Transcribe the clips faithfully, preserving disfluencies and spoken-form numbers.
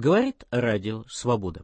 Говорит радио «Свобода».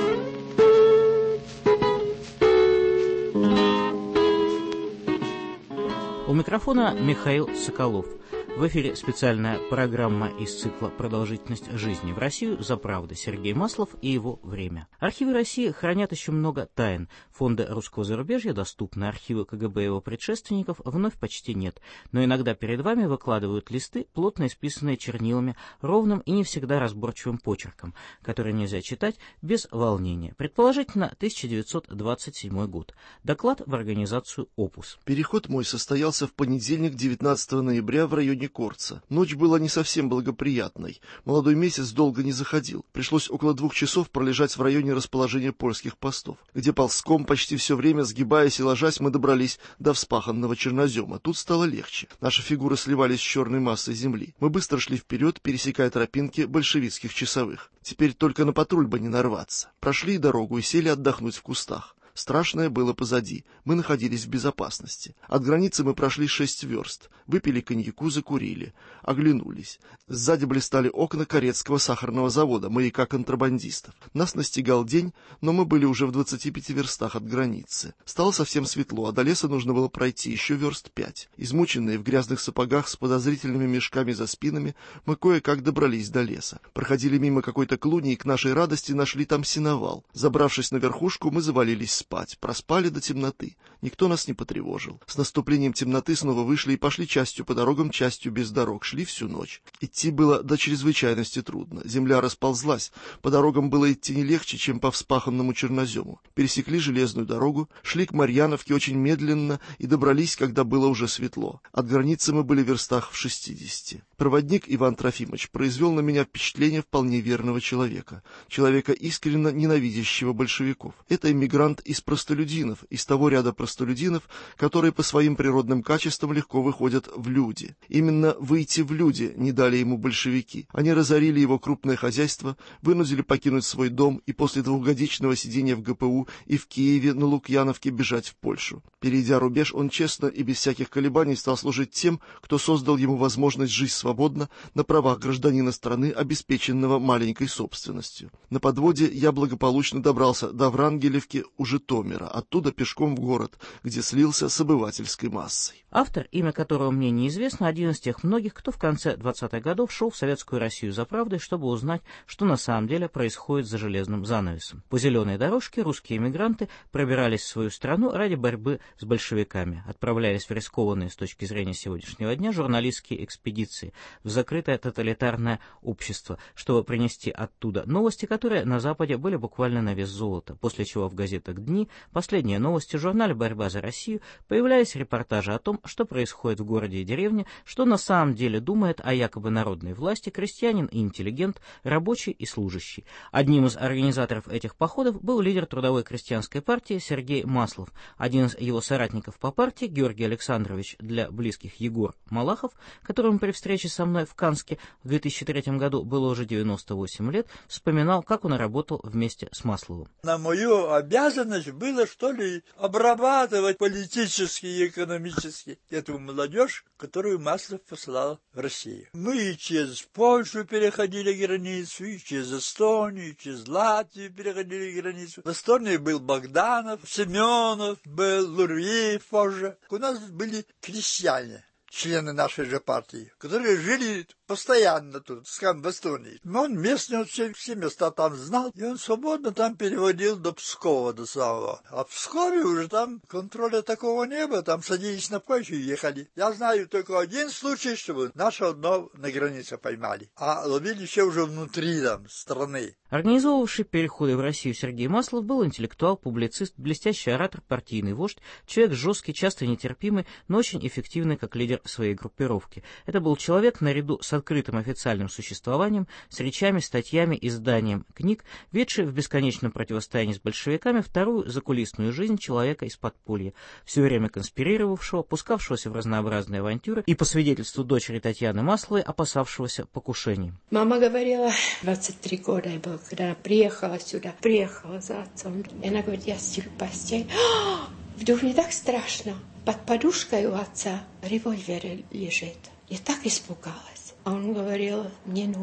У микрофона Михаил Соколов. В эфире специальная программа из цикла «Продолжительность жизни в Россию. За правду» Сергей Маслов и его время. Архивы России хранят еще много тайн. Фонды русского зарубежья доступны, архивы КГБ и его предшественников вновь почти нет. Но иногда перед вами выкладывают листы, плотно исписанные чернилами, ровным и не всегда разборчивым почерком, который нельзя читать без волнения. Предположительно, тысяча девятьсот двадцать седьмой год. Доклад в организацию «Опус». Переход мой состоялся в понедельник, девятнадцатого ноября, в районе Корца. Ночь была не совсем благоприятной. Молодой месяц долго не заходил. Пришлось около двух часов пролежать в районе расположения польских постов, где ползком, почти все время сгибаясь и ложась, мы добрались до вспаханного чернозема. Тут стало легче. Наши фигуры сливались с черной массой земли. Мы быстро шли вперед, пересекая тропинки большевистских часовых. Теперь только на патруль бы не нарваться. Прошли дорогу и сели отдохнуть в кустах. Страшное было позади. Мы находились в безопасности. От границы мы прошли шесть верст. Выпили коньяку, закурили. Оглянулись. Сзади блистали окна Каретского сахарного завода, маяка контрабандистов. Нас настигал день, но мы были уже в двадцати пяти верстах от границы. Стало совсем светло, а до леса нужно было пройти еще верст пять. Измученные в грязных сапогах с подозрительными мешками за спинами, мы кое-как добрались до леса. Проходили мимо какой-то клуни и к нашей радости нашли там сеновал. Забравшись на верхушку, мы завалились спать. Проспали до темноты. Никто нас не потревожил. С наступлением темноты снова вышли и пошли частью по дорогам, частью без дорог. Шли всю ночь. Идти было до чрезвычайности трудно. Земля расползлась. По дорогам было идти не легче, чем по вспаханному чернозему. Пересекли железную дорогу, шли к Марьяновке очень медленно и добрались, когда было уже светло. От границы мы были в верстах в шестидесяти. Проводник Иван Трофимович произвел на меня впечатление вполне верного человека. Человека, искренне ненавидящего большевиков. Это эмигрант из простолюдинов, из того ряда простолюдинов, которые по своим природным качествам легко выходят в люди. Именно выйти в люди не дали ему большевики. Они разорили его крупное хозяйство, вынудили покинуть свой дом и после двухгодичного сидения в ГПУ и в Киеве на Лукьяновке бежать в Польшу. Перейдя рубеж, он честно и без всяких колебаний стал служить тем, кто создал ему возможность жить свободно на правах гражданина страны, обеспеченного маленькой собственностью. На подводе я благополучно добрался до Врангелевки у Житомира, оттуда пешком в город, где слился с обывательской массой. Автор, имя которого мне неизвестно, один из тех многих, кто в конце двадцатых годов шел в Советскую Россию за правдой, чтобы узнать, что на самом деле происходит за железным занавесом. По зеленой дорожке русские эмигранты пробирались в свою страну ради борьбы с большевиками, отправлялись в рискованные с точки зрения сегодняшнего дня журналистские экспедиции в закрытое тоталитарное общество, чтобы принести оттуда новости, которые на Западе были буквально на вес золота, после чего в газетах «Дни», «Последние новости», в журнале «Борьба за Россию» появлялись репортажи о том, что происходит в городе и деревне, что на самом деле думает о якобы народной власти крестьянин и интеллигент, рабочий и служащий. Одним из организаторов этих походов был лидер Трудовой крестьянской партии Сергей Маслов. Один из его соратников по партии, Георгий Александрович, для близких Егор Малахов, которому при встрече со мной в Канске в две тысячи третьем году было уже девяносто восемь лет, вспоминал, как он работал вместе с Масловым. На мою обязанность было, что ли, обрабатывать политически и экономически эту молодежь, которую Маслов послал в Россию. Мы и через Польшу переходили границу, и через Эстонию, и через Латвию переходили границу. В Эстонии был Богданов, Семенов, был Лурьев позже. У нас были крестьяне, члены нашей же партии, которые жили постоянно тут, скажем, в Эстонии. Он местные, все, все места там знал, и он свободно там переводил до Пскова, до самого. А в Пскове уже там контроля такого не было, там садились на почву и ехали. Я знаю только один случай, чтобы наше одно на границе поймали, а ловили все уже внутри там страны. Организовывавший переходы в Россию Сергей Маслов был интеллектуал, публицист, блестящий оратор, партийный вождь, человек жесткий, часто нетерпимый, но очень эффективный как лидер своей группировки. Это был человек, наряду с открытым официальным существованием, с речами, статьями, изданием книг, ведший в бесконечном противостоянии с большевиками вторую закулисную жизнь человека из подполья, все время конспирировавшего, пускавшегося в разнообразные авантюры и, по свидетельству дочери Татьяны Масловой, опасавшегося покушений. Мама говорила, двадцать три года я была, когда она приехала сюда, приехала за отцом, и она говорит, я стелю постель. Вдруг мне так страшно. Под подушкой у отца револьвер лежит. Я так испугалась. А он говорил, мне нужно.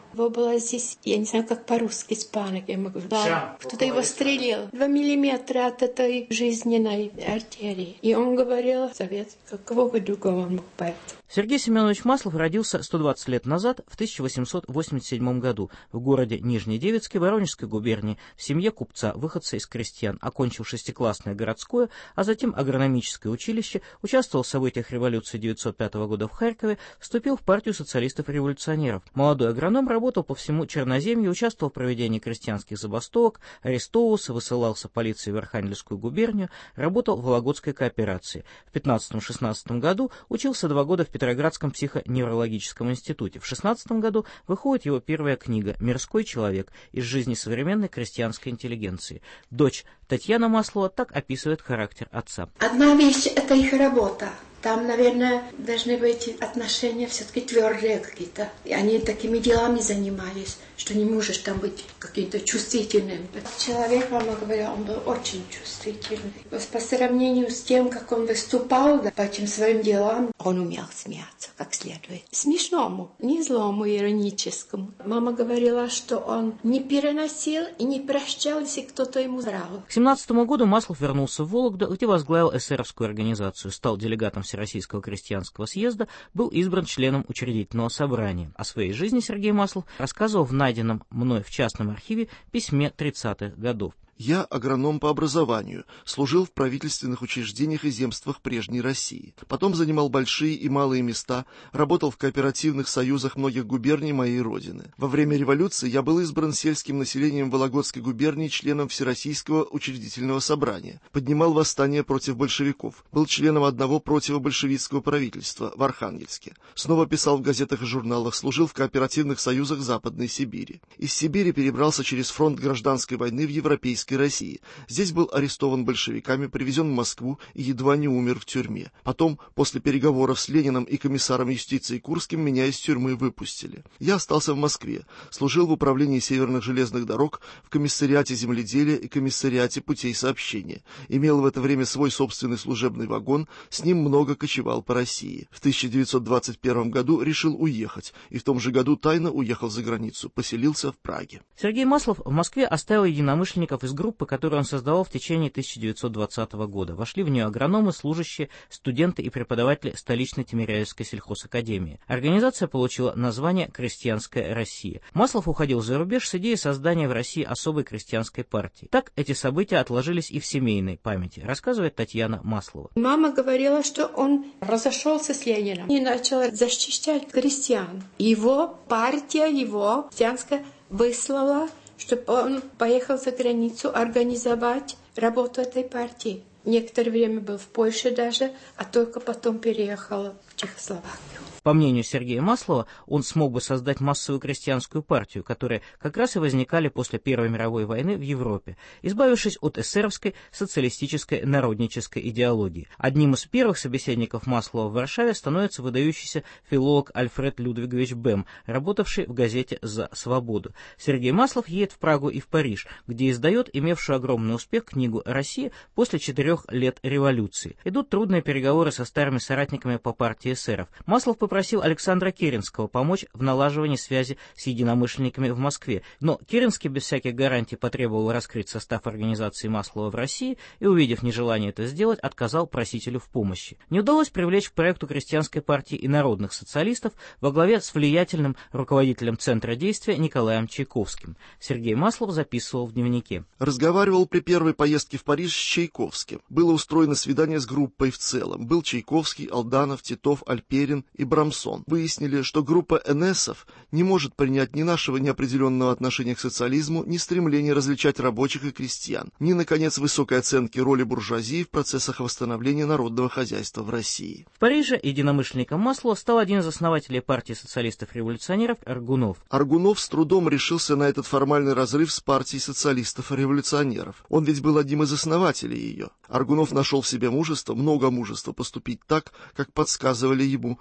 Его было здесь, я не знаю, как по-русски, испанок, я могу сказать. Кто-то его стрелил. Два миллиметра от этой жизненной артерии. И он говорил, совет, какого бы другого он мог поэтому. Сергей Семенович Маслов родился сто двадцать лет назад, в тысяча восемьсот восемьдесят седьмом году, в городе Нижнедевицке Воронежской губернии, в семье купца, выходца из крестьян, окончил шестиклассное городское, а затем агрономическое училище, участвовал в событиях революции девятьсот пятого года в Харькове, вступил в партию социалистов-революционеров. Молодой агроном работал по всему Черноземью, участвовал в проведении крестьянских забастовок, арестовывался, высылался полицией в Архангельскую губернию, работал в Вологодской кооперации. В пятнадцатом-шестнадцатом году учился два года в Петроградском психоневрологическом институте. В шестнадцатом году выходит его первая книга «Мирской человек. Из жизни современной крестьянской интеллигенции». Дочь Татьяна Маслова так описывает характер отца. Одна вещь – это их работа. Там, наверное, должны быть отношения все-таки твердые какие-то. И они такими делами занимались, что не можешь там быть каким-то чувствительным. Человек, вам говорю, он был очень чувствительный. По сравнению с тем, как он выступал, да, по этим своим делам, он умел смеяться как следует. Смешному, не злому, ироническому. Мама говорила, что он не переносил и не прощал, если кто-то ему врал. К семнадцатому году Маслов вернулся в Вологду, где возглавил эсеровскую организацию, стал делегатом Всероссийского крестьянского съезда, был избран членом учредительного собрания. О своей жизни Сергей Маслов рассказывал в найденном мной в частном архиве письме тридцатых годов. Я агроном по образованию, служил в правительственных учреждениях и земствах прежней России. Потом занимал большие и малые места, работал в кооперативных союзах многих губерний моей родины. Во время революции я был избран сельским населением Вологодской губернии членом Всероссийского учредительного собрания, поднимал восстание против большевиков, был членом одного противобольшевистского правительства в Архангельске, снова писал в газетах и журналах, служил в кооперативных союзах Западной Сибири. Из Сибири перебрался через фронт гражданской войны в Европейской России. Здесь был арестован большевиками, привезен в Москву и едва не умер в тюрьме. Потом, после переговоров с Лениным и комиссаром юстиции Курским, меня из тюрьмы выпустили. Я остался в Москве, служил в управлении северных железных дорог, в комиссариате земледелия и комиссариате путей сообщения. Имел в это время свой собственный служебный вагон, с ним много кочевал по России. В тысяча девятьсот двадцать первом году решил уехать, и в том же году тайно уехал за границу, поселился в Праге. Сергей Маслов в Москве оставил единомышленников из группы, которую он создавал в течение тысяча девятьсот двадцатого года. Вошли в нее агрономы, служащие, студенты и преподаватели столичной Тимирязевской сельхозакадемии. Организация получила название «Крестьянская Россия». Маслов уходил за рубеж с идеей создания в России особой крестьянской партии. Так эти события отложились и в семейной памяти, рассказывает Татьяна Маслова. Мама говорила, что он разошелся с Лениным и начал защищать крестьян. Его партия, его крестьянская, выслала, чтобы он поехал за границу организовать работу этой партии. Некоторое время был в Польше даже, а только потом переехал в Чехословакию. По мнению Сергея Маслова, он смог бы создать массовую крестьянскую партию, которая как раз и возникали после Первой мировой войны в Европе, избавившись от эсеровской социалистической народнической идеологии. Одним из первых собеседников Маслова в Варшаве становится выдающийся филолог Альфред Людвигович Бем, работавший в газете «За свободу». Сергей Маслов едет в Прагу и в Париж, где издает имевшую огромный успех книгу «Россия после четырех лет революции». Идут трудные переговоры со старыми соратниками по партии эсеров. Маслов попросил Александра Керенского помочь в налаживании связи с единомышленниками в Москве, но Керенский без всяких гарантий потребовал раскрыть состав организации Маслова в России и, увидев нежелание это сделать, отказал просителю в помощи. Не удалось привлечь к проекту крестьянской партии и народных социалистов во главе с влиятельным руководителем Центра действия Николаем Чайковским. Сергей Маслов записывал в дневнике. Разговаривал при первой поездке в Париж с Чайковским. Было устроено свидание с группой в целом. Был Чайковский, Алданов, Титов, Альперин и Брамсон. Выяснили, что группа энесов не может принять ни нашего неопределенного отношения к социализму, ни стремления различать рабочих и крестьян, ни, наконец, высокой оценки роли буржуазии в процессах восстановления народного хозяйства в России. В Париже единомышленником Маслова стал один из основателей партии социалистов-революционеров Аргунов. Аргунов с трудом решился на этот формальный разрыв с партией социалистов-революционеров. Он ведь был одним из основателей ее. Аргунов нашел в себе мужество, много мужества поступить так, как подсказывали ему его взгляды.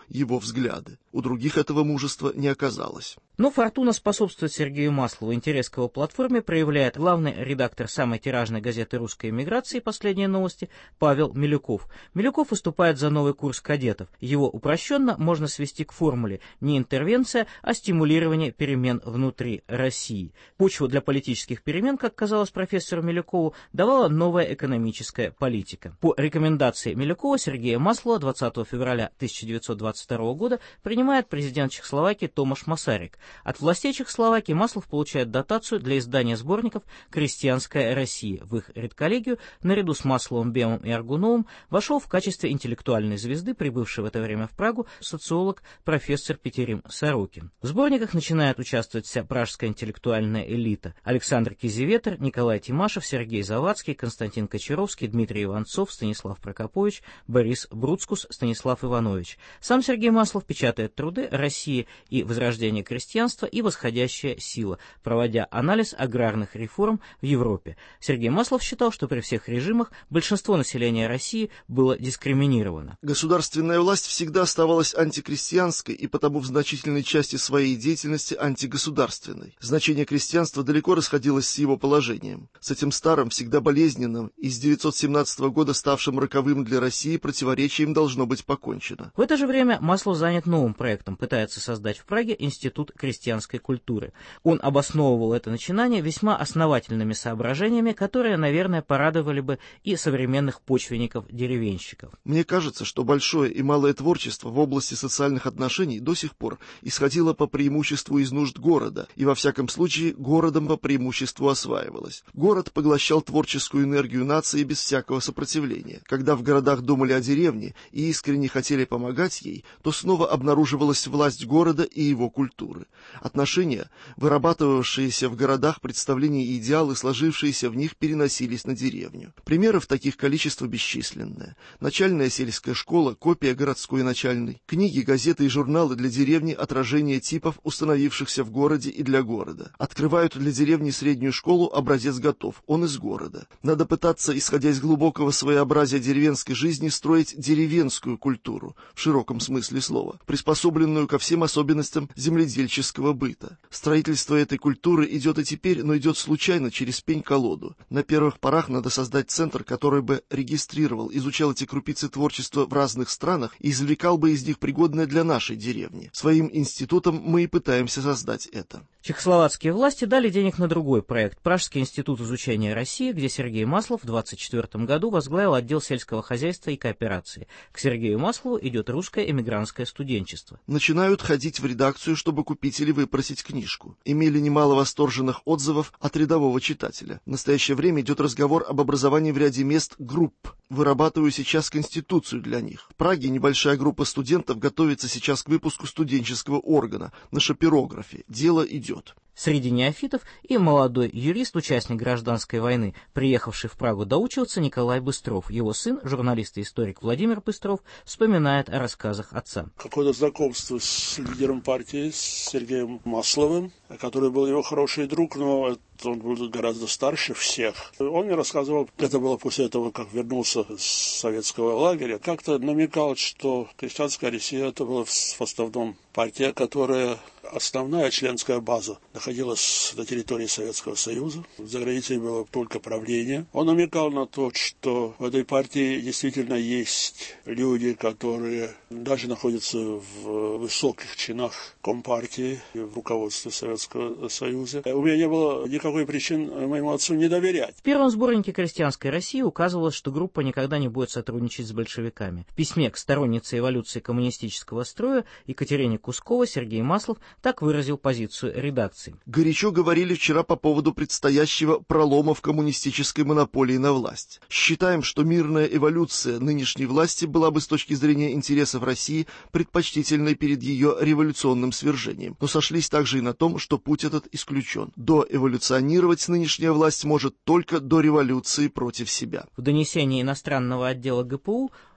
взгляды. У других этого мужества не оказалось. Но фортуна способствует Сергею Маслову. Интерес к его платформе проявляет главный редактор самой тиражной газеты русской эмиграции «Последние новости» Павел Милюков. Милюков выступает за новый курс кадетов. Его упрощенно можно свести к формуле не интервенция, а стимулирование перемен внутри России. Почву для политических перемен, как казалось профессору Милюкову, давала новая экономическая политика. По рекомендации Милюкова Сергея Маслова двадцатого февраля тысяча девятьсот двадцать второго года принимает президент Чехословакии Томаш Масарик. От властей Чехословакии Маслов получает дотацию для издания сборников «Крестьянская Россия». В их редколлегию, наряду с Масловым, Бемом и Аргуновым, вошел в качестве интеллектуальной звезды, прибывший в это время в Прагу, социолог профессор Петерим Сорокин. В сборниках начинает участвовать вся пражская интеллектуальная элита. Александр Кизеветер, Николай Тимашев, Сергей Завадский, Константин Кочаровский, Дмитрий Иванцов, Станислав Прокопович, Борис Бруцкус, Станислав Иванович. Сам Сергей Маслов печатает труды «Россия и возрождение крестьянства» и «Восходящая сила», проводя анализ аграрных реформ в Европе. Сергей Маслов считал, что при всех режимах большинство населения России было дискриминировано. Государственная власть всегда оставалась антикрестьянской и потому в значительной части своей деятельности антигосударственной. Значение крестьянства далеко расходилось с его положением. С этим старым, всегда болезненным и с девятьсот семнадцатого года ставшим роковым для России противоречием должно быть покончено. В это же время Маслов занят новым проектом, пытается создать в Праге институт крестьянской культуры. Он обосновывал это начинание весьма основательными соображениями, которые, наверное, порадовали бы и современных почвенников-деревенщиков. Мне кажется, что большое и малое творчество в области социальных отношений до сих пор исходило по преимуществу из нужд города, и во всяком случае городом по преимуществу осваивалось. Город поглощал творческую энергию нации без всякого сопротивления. Когда в городах думали о деревне и искренне хотели помогать ей, то снова обнаруживалась власть города и его культуры. Отношения, вырабатывавшиеся в городах, представления и идеалы, сложившиеся в них, переносились на деревню. Примеров таких количество бесчисленное. Начальная сельская школа, копия городской начальной. Книги, газеты и журналы для деревни, отражение типов, установившихся в городе и для города. Открывают для деревни среднюю школу, образец готов, он из города. Надо пытаться, исходя из глубокого своеобразия деревенской жизни, строить деревенскую культуру, в широком смысле слова, приспособленную ко всем особенностям земледельческого быта. Строительство этой культуры идет и теперь, но идет случайно, через пень-колоду. На первых порах надо создать центр, который бы регистрировал, изучал эти крупицы творчества в разных странах и извлекал бы из них пригодное для нашей деревни. Своим институтом мы и пытаемся создать это. Чехословацкие власти дали денег на другой проект – Пражский институт изучения России, где Сергей Маслов в двадцать четвёртом году возглавил отдел сельского хозяйства и кооперации. К Сергею Маслову идет русское эмигрантское студенчество. Начинают ходить в редакцию, чтобы купить или выпросить книжку. Имели немало восторженных отзывов от рядового читателя. В настоящее время идет разговор об образовании в ряде мест групп. Вырабатываю сейчас конституцию для них. В Праге небольшая группа студентов готовится сейчас к выпуску студенческого органа на шапирографе. Дело идет. Среди неофитов и молодой юрист, участник гражданской войны, приехавший в Прагу доучиваться, Николай Быстров. Его сын, журналист и историк Владимир Быстров, вспоминает о рассказах отца. Какое-то знакомство с лидером партии, с Сергеем Масловым, который был его хороший друг, но он был гораздо старше всех. Он мне рассказывал, это было после того, как вернулся с советского лагеря, как-то намекал, что крестьянская Россия это была в основном партия, которая основная членская база находилась на территории Советского Союза. За границей было только правление. Он намекал на то, что в этой партии действительно есть люди, которые даже находятся в высоких чинах Компартии и в руководстве Советского Союза. У меня не было никакой причины моему отцу не доверять. В первом сборнике «Крестьянской России» указывалось, что группа никогда не будет сотрудничать с большевиками. В письме к стороннице эволюции коммунистического строя Екатерине Кусковой Сергей Маслов так выразил позицию редакции. Горячо говорили вчера по поводу предстоящего пролома в коммунистической монополии на власть. Считаем, что мирная эволюция нынешней власти была бы с точки зрения интересов России предпочтительной перед ее революционным свержением. Но сошлись также и на том, что путь этот исключен. Доэволюционировать нынешняя власть может только до революции против себя. В донесении иностранного отдела гэ пэ у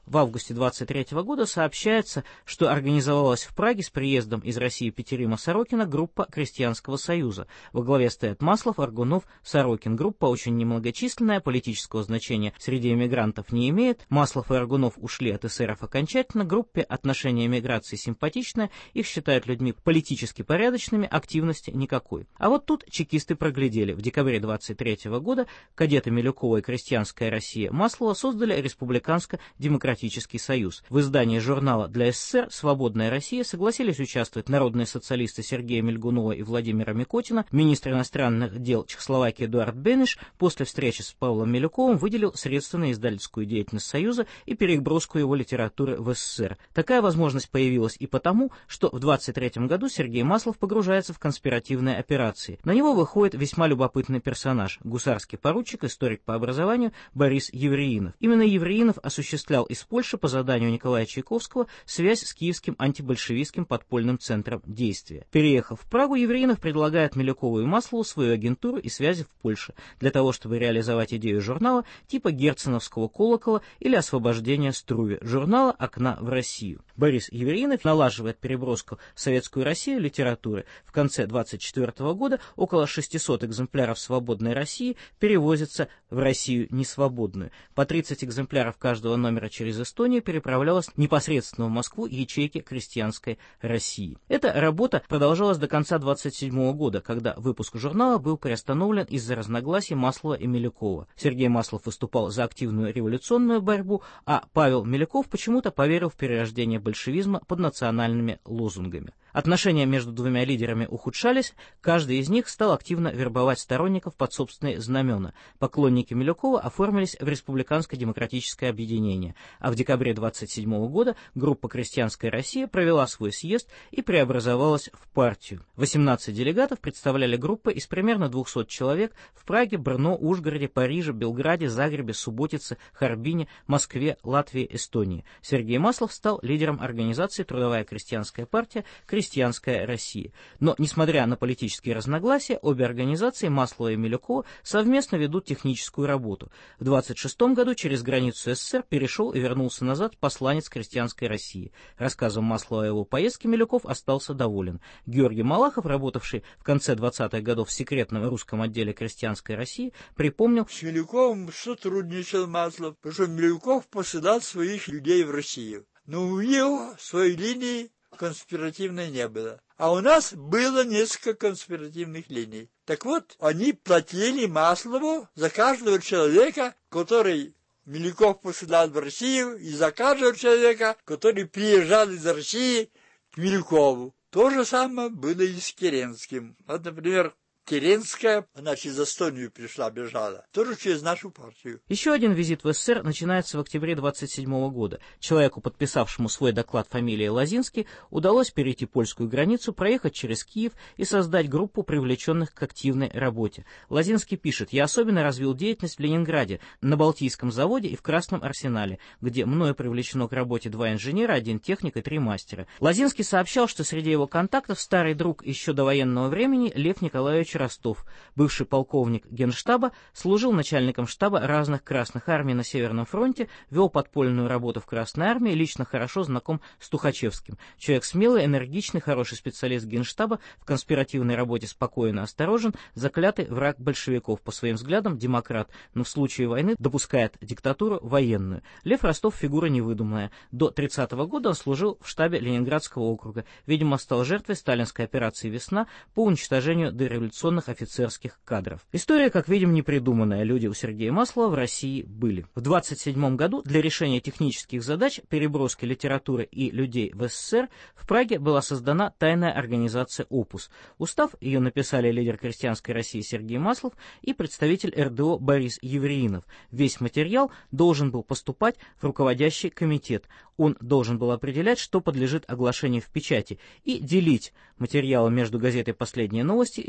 В августе двадцать третьего года сообщается, что организовалась в Праге с приездом из России Петерима Сорокина группа Крестьянского союза. Во главе стоят Маслов, Аргунов, Сорокин. Группа очень немногочисленная, политического значения среди эмигрантов не имеет. Маслов и Аргунов ушли от эсеров окончательно. Группе отношение эмиграции симпатичное, их считают людьми политически порядочными, активности никакой. А вот тут чекисты проглядели. В декабре двадцать третьего года кадеты Милюкова и Крестьянская Россия Маслова создали Республиканско-демократический союз. В издании журнала для СССР «Свободная Россия» согласились участвовать народные социалисты Сергея Мельгунова и Владимира Микотина. Министр иностранных дел Чехословакии Эдуард Бенеш после встречи с Павлом Милюковым выделил средства на издательскую деятельность Союза и переброску его литературы в СССР. Такая возможность появилась и потому, что в двадцать третьем году Сергей Маслов погружается в конспиративные операции. На него выходит весьма любопытный персонаж – гусарский поручик, историк по образованию Борис Евреинов. Именно Евреинов осуществлял из Польши по заданию Николая Чайковского связь с киевским антибольшевистским подпольным центром действия. Переехав в Прагу, Евреинов предлагает Милюкову и Маслову свою агентуру и связи в Польше для того, чтобы реализовать идею журнала типа Герценовского колокола или освобождения Струве, журнала «Окна в Россию». Борис Евреинов налаживает переброску в Советскую Россию литературы. В конце двадцать четвёртого года около шестисот экземпляров «Свободной России» перевозятся в Россию несвободную. По тридцать экземпляров каждого номера через Эстонию переправлялась непосредственно в Москву ячейки Крестьянской России. Эта работа продолжалась до конца двадцать седьмого года, когда выпуск журнала был приостановлен из-за разногласий Маслова и Милюкова. Сергей Маслов выступал за активную революционную борьбу, а Павел Милюков почему-то поверил в перерождение большевизма под национальными лозунгами. Отношения между двумя лидерами ухудшались, каждый из них стал активно вербовать сторонников под собственные знамена. Поклонники Милюкова оформились в Республиканско-демократическое объединение, а в декабре двадцать седьмого года группа «Крестьянская Россия» провела свой съезд и преобразовалась в партию. восемнадцать делегатов представляли группы из примерно двухсот человек в Праге, Брно, Ужгороде, Париже, Белграде, Загребе, Субботице, Харбине, Москве, Латвии, Эстонии. Сергей Маслов стал лидером организации «Трудовая крестьянская партия», «Крестьянская Россия». Но, несмотря на политические разногласия, обе организации, Маслова и Милюкова, совместно ведут техническую работу. В двадцать шестом году через границу СССР перешел и вернулся назад посланец Крестьянской России. Рассказом Маслова о его поездке Милюков остался доволен. Георгий Малахов, работавший в конце двадцатых годов в секретном русском отделе Крестьянской России, припомнил: с Милюковым сотрудничал Маслов, потому что Милюков посылал своих людей в Россию. Но у него своей линии конспиративной не было. А у нас было несколько конспиративных линий. Так вот, они платили Маслову за каждого человека, который Милюков посылал в Россию, и за каждого человека, который приезжал из России к Милюкову. То же самое было и с Керенским. Вот, например, Керенская, она через Эстонию пришла, бежала, тоже через нашу партию. Еще один визит в СССР начинается в октябре двадцать седьмого года. Человеку, подписавшему свой доклад фамилией Лозинский, удалось перейти польскую границу, проехать через Киев и создать группу привлеченных к активной работе. Лозинский пишет: «Я особенно развил деятельность в Ленинграде, на Балтийском заводе и в Красном Арсенале, где мною привлечено к работе два инженера, один техник и три мастера». Лозинский сообщал, что среди его контактов старый друг еще до военного времени Лев Николаевич Ростов, бывший полковник Генштаба, служил начальником штаба разных красных армий на Северном фронте, вел подпольную работу в Красной армии, лично хорошо знаком с Тухачевским. Человек смелый, энергичный, хороший специалист Генштаба, в конспиративной работе спокойно осторожен, заклятый враг большевиков, по своим взглядам демократ, но в случае войны допускает диктатуру военную. Лев Ростов фигура невыдуманная. До тридцатого года он служил в штабе Ленинградского округа. Видимо, стал жертвой сталинской операции «Весна» по уничтожению дореволюционных офицерских кадров. История, как видим, не придуманная. Люди у Сергея Маслова в России были. В двадцать седьмом году для решения технических задач переброски литературы и людей в СССР в Праге была создана тайная организация «Опус». Устав ее написали лидер Крестьянской России Сергей Маслов и представитель эр дэ о Борис Евреинов. Весь материал должен был поступать в руководящий комитет. Он должен был определять, что подлежит оглашению в печати, и делить материалы между газетой «Последние новости» и журналом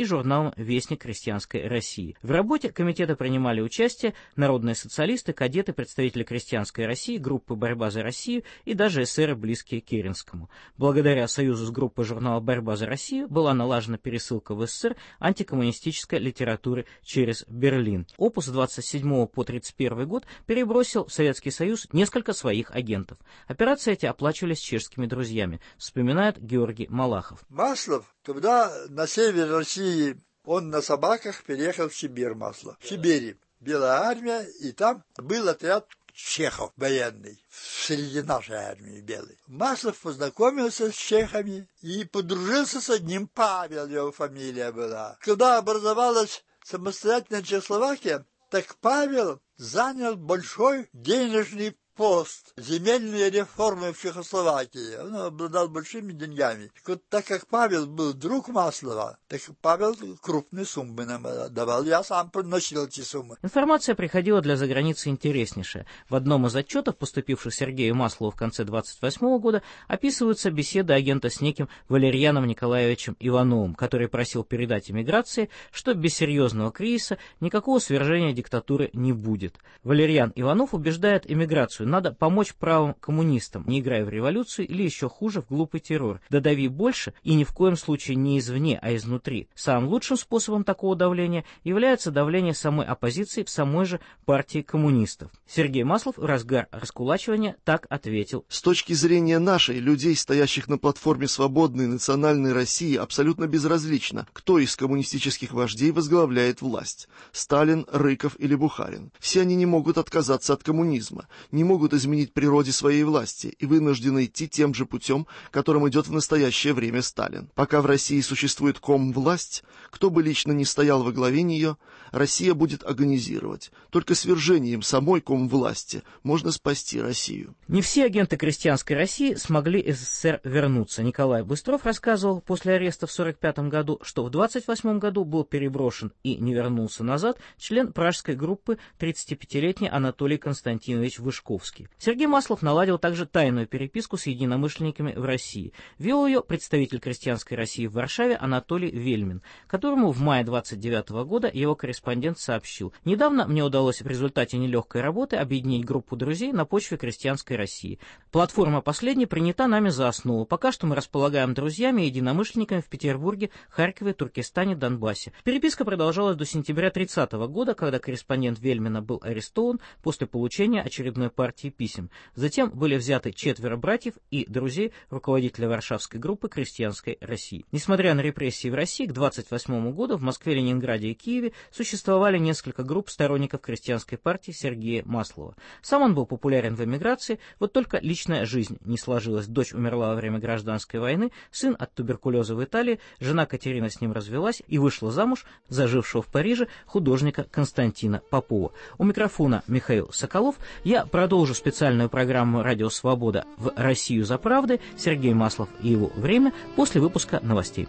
журналом «Вестник крестьянской России». В работе комитета принимали участие народные социалисты, кадеты, представители крестьянской России, группы «Борьба за Россию» и даже эсеры, близкие к Керенскому. Благодаря союзу с группой журнала «Борьба за Россию» была налажена пересылка в СССР антикоммунистической литературы через Берлин. Опус с двадцать седьмого по тридцать первый год перебросил в Советский Союз несколько своих агентов. Операции эти оплачивались чешскими друзьями, вспоминает Георгий Малахов. Маслов, когда на север России он на собаках переехал в Сибирь, Маслов. В Сибири Белая армия, и там был отряд чехов военный, среди нашей армии белой. Маслов познакомился с чехами и подружился с одним, Павел его фамилия была. Когда образовалась самостоятельная Чехословакия, так Павел занял большой денежный пост, земельные реформы в Чехословакии. Он обладал большими деньгами. Так вот, так как Павел был друг Маслова, так Павел крупные суммы нам давал. Я сам приносил эти суммы. Информация приходила для заграницы интереснейшая. В одном из отчетов, поступивших Сергею Маслову в конце двадцать восьмого года, описываются беседы агента с неким Валерьяном Николаевичем Ивановым, который просил передать эмиграции, что без серьезного кризиса никакого свержения диктатуры не будет. Валерьян Иванов убеждает эмиграцию: надо помочь правым коммунистам, не играя в революцию или еще хуже в глупый террор. Додави больше, и ни в коем случае не извне, а изнутри. Самым лучшим способом такого давления является давление самой оппозиции в самой же партии коммунистов. Сергей Маслов в разгар раскулачивания так ответил. С точки зрения нашей, людей, стоящих на платформе свободной национальной России, абсолютно безразлично, кто из коммунистических вождей возглавляет власть. Сталин, Рыков или Бухарин. Все они не могут отказаться от коммунизма, не могут изменить природе своей власти и вынуждены идти тем же путем, которым идет в настоящее время Сталин. Пока в России существует комвласть, кто бы лично не стоял во главе нее, Россия будет агонизировать. Только свержением самой комвласти можно спасти Россию. Не все агенты крестьянской России смогли из СССР вернуться. Николай Быстров рассказывал после ареста в сорок пятом году, что в двадцать восьмом году был переброшен и не вернулся назад член пражской группы тридцатипятилетний Анатолий Константинович Вышковский. Сергей Маслов наладил также тайную переписку с единомышленниками в России. Вел ее представитель крестьянской России в Варшаве Анатолий Вельмин, которому в мае двадцать девятого года его корреспондент сообщил: «Недавно мне удалось в результате нелегкой работы объединить группу друзей на почве крестьянской России. Платформа последней принята нами за основу. Пока что мы располагаем друзьями и единомышленниками в Петербурге, Харькове, Туркестане, Донбассе». Переписка продолжалась до сентября тридцатого года, когда корреспондент Вельмина был арестован после получения очередной партии писем. Затем были взяты четверо братьев и друзей руководителя Варшавской группы крестьянской России. Несмотря на репрессии в России, к двадцать восьмому году в Москве, Ленинграде и Киеве существовали несколько групп сторонников крестьянской партии Сергея Маслова. Сам он был популярен в эмиграции, вот только личная жизнь не сложилась. Дочь умерла во время гражданской войны, сын от туберкулеза в Италии, жена Катерина с ним развелась и вышла замуж за жившего в Париже художника Константина Попова. У микрофона Михаил Соколов. Я продолжу специальную программу «Радио Свобода» в Россию за правды. Сергей Маслов и его время после выпуска новостей.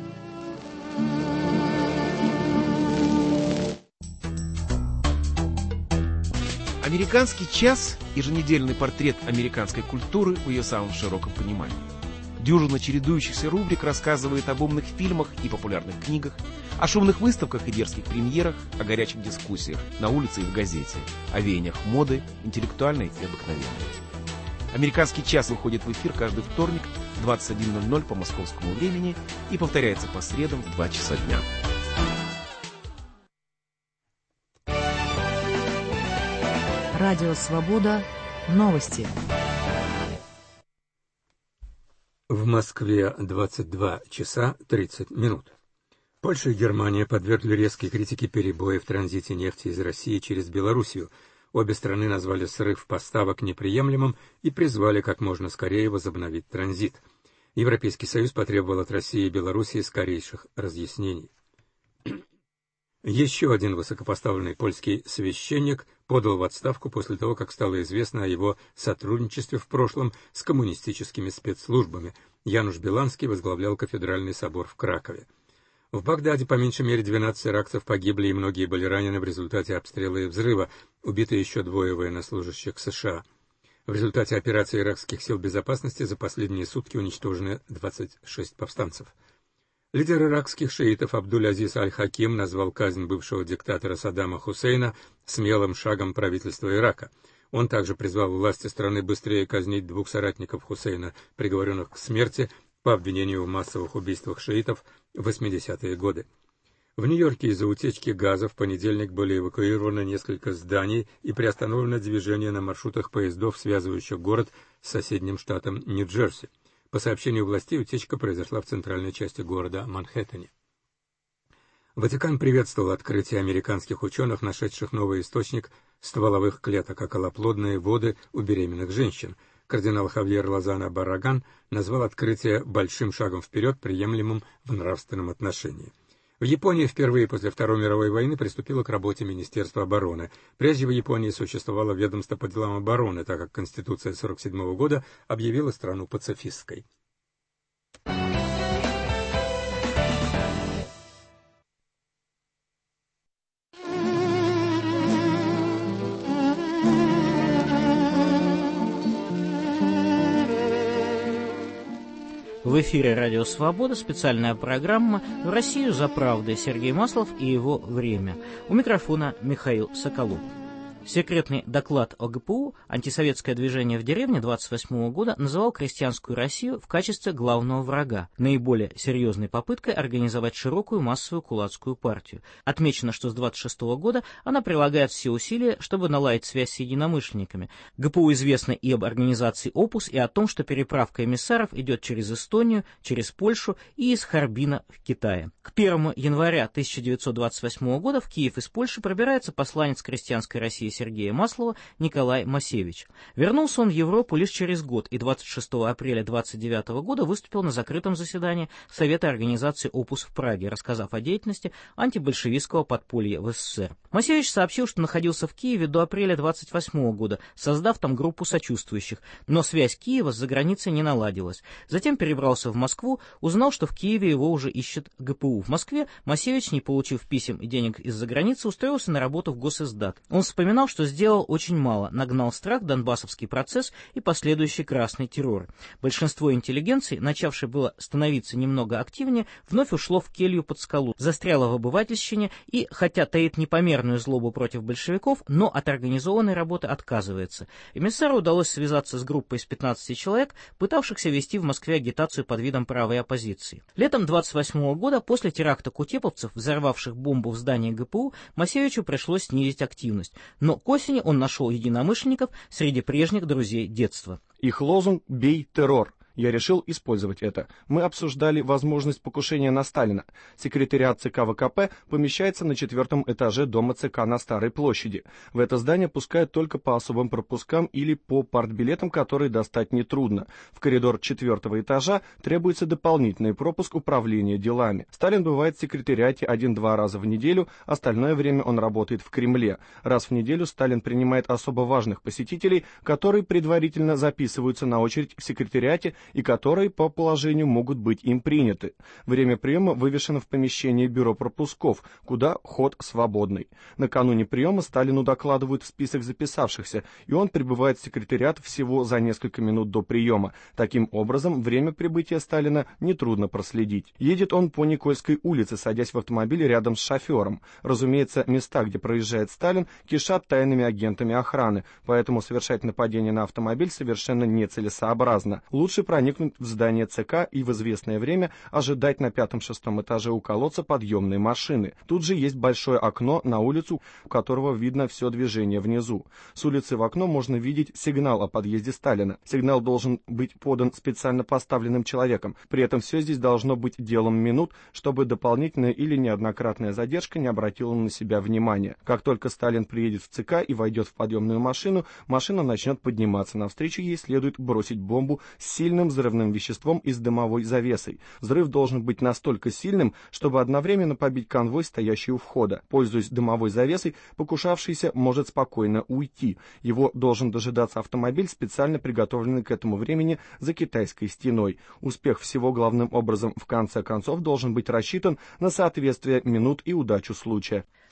Американский час – еженедельный портрет американской культуры в ее самом широком понимании. Дюжина чередующихся рубрик рассказывает об умных фильмах и популярных книгах, о шумных выставках и дерзких премьерах, о горячих дискуссиях на улице и в газете, о веяниях моды, интеллектуальной и обыкновенной. Американский час выходит в эфир каждый вторник в двадцать один ноль ноль по московскому времени и повторяется по средам в два часа дня. Радио Свобода. Новости. В Москве двадцать два часа тридцать минут. Польша и Германия подвергли резкой критике перебои в транзите нефти из России через Белоруссию. Обе страны назвали срыв поставок неприемлемым и призвали как можно скорее возобновить транзит. Европейский Союз потребовал от России и Белоруссии скорейших разъяснений. Еще один высокопоставленный польский священник подал в отставку после того, как стало известно о его сотрудничестве в прошлом с коммунистическими спецслужбами. Януш Биланский возглавлял кафедральный собор в Кракове. В Багдаде по меньшей мере двенадцать иракцев погибли и многие были ранены в результате обстрела и взрыва, убиты еще двое военнослужащих США. В результате операции иракских сил безопасности за последние сутки уничтожены двадцать шесть повстанцев. Лидер иракских шиитов Абдуль-Азиз Аль-Хаким назвал казнь бывшего диктатора Саддама Хусейна смелым шагом правительства Ирака. Он также призвал власти страны быстрее казнить двух соратников Хусейна, приговоренных к смерти по обвинению в массовых убийствах шиитов в восьмидесятые годы. В Нью-Йорке из-за утечки газа в понедельник были эвакуированы несколько зданий и приостановлено движение на маршрутах поездов, связывающих город с соседним штатом Нью-Джерси. По сообщению властей, утечка произошла в центральной части города Манхэттене. Ватикан приветствовал открытие американских ученых, нашедших новый источник стволовых клеток, околоплодные воды у беременных женщин. Кардинал Хавьер Лозано Барраган назвал открытие большим шагом вперед, приемлемым в нравственном отношении. В Японии впервые после Второй мировой войны приступило к работе Министерство обороны. Прежде в Японии существовало ведомство по делам обороны, так как Конституция сорок седьмого года объявила страну пацифистской. В эфире «Радио Свобода» специальная программа «В Россию за правдой». Сергей Маслов и его время. У микрофона Михаил Соколов. Секретный доклад о ГПУ антисоветское движение в деревне двадцать восьмого года называл крестьянскую Россию в качестве главного врага, наиболее серьезной попыткой организовать широкую массовую кулацкую партию. Отмечено, что с двадцать шестого года она прилагает все усилия, чтобы наладить связь с единомышленниками. ГПУ известно и об организации «Опус», и о том, что переправка эмиссаров идет через Эстонию, через Польшу и из Харбина в Китае. К первому января тысяча девятьсот двадцать восьмого года в Киев из Польши пробирается посланец крестьянской России Сергея Маслова Николай Масевич. Вернулся он в Европу лишь через год и двадцать шестого апреля двадцать девятого года выступил на закрытом заседании Совета организации «Опус» в Праге, рассказав о деятельности антибольшевистского подполья в СССР. Масевич сообщил, что находился в Киеве до апреля двадцать восьмого года, создав там группу сочувствующих, но связь Киева с заграницей не наладилась. Затем перебрался в Москву, узнал, что в Киеве его уже ищет ГПУ. В Москве Масевич, не получив писем и денег из-за границы, устроился на работу в Госиздат. Он вспоминал, что сделал очень мало, нагнал страх, Донбассовский процесс и последующий красный террор. Большинство интеллигенции, начавшей было становиться немного активнее, вновь ушло в келью под скалу, застряло в обывательщине и, хотя таит непомерную злобу против большевиков, но от организованной работы отказывается. Эмиссару удалось связаться с группой из пятнадцати человек, пытавшихся вести в Москве агитацию под видом правой оппозиции. Летом двадцать восьмого года, после теракта кутеповцев, взорвавших бомбу в здании ГПУ, Масевичу пришлось снизить активность, но к осени он нашел единомышленников среди прежних друзей детства. Их лозунг «Бей террор». Я решил использовать это. Мы обсуждали возможность покушения на Сталина. Секретариат ЦК ВКП помещается на четвертом этаже дома ЦК на Старой площади. В это здание пускают только по особым пропускам или по партбилетам, которые достать нетрудно. В коридор четвертого этажа требуется дополнительный пропуск управления делами. Сталин бывает в секретариате один-два раза в неделю, остальное время он работает в Кремле. Раз в неделю Сталин принимает особо важных посетителей, которые предварительно записываются на очередь в секретариате и которые по положению могут быть им приняты. Время приема вывешено в помещении бюро пропусков, куда ход свободный. Накануне приема Сталину докладывают список записавшихся, и он прибывает в секретариат всего за несколько минут до приема. Таким образом, время прибытия Сталина нетрудно проследить. Едет он по Никольской улице, садясь в автомобиль рядом с шофером. Разумеется, места, где проезжает Сталин, кишат тайными агентами охраны, поэтому совершать нападение на автомобиль совершенно нецелесообразно. Лучше проникнуть в здание ЦК и в известное время ожидать на пятом-шестом этаже у колодца подъемной машины. Тут же есть большое окно на улицу, у которого видно все движение внизу. С улицы в окно можно видеть сигнал о подъезде Сталина. Сигнал должен быть подан специально поставленным человеком. При этом все здесь должно быть делом минут, чтобы дополнительная или неоднократная задержка не обратила на себя внимания. Как только Сталин приедет в ЦК и войдет в подъемную машину, машина начнет подниматься. Навстречу ей следует бросить бомбу с сильным взрывным веществом и с дымовой завесой. Взрыв должен быть настолько сильным, чтобы одновременно побить конвой, стоящий у входа. Пользуясь дымовой завесой, покушавшийся может спокойно уйти. Его должен дожидаться автомобиль, специально приготовленный к этому времени за китайской стеной. Успех всего главным образом в конце концов должен быть рассчитан на соответствие минут и удачу случая.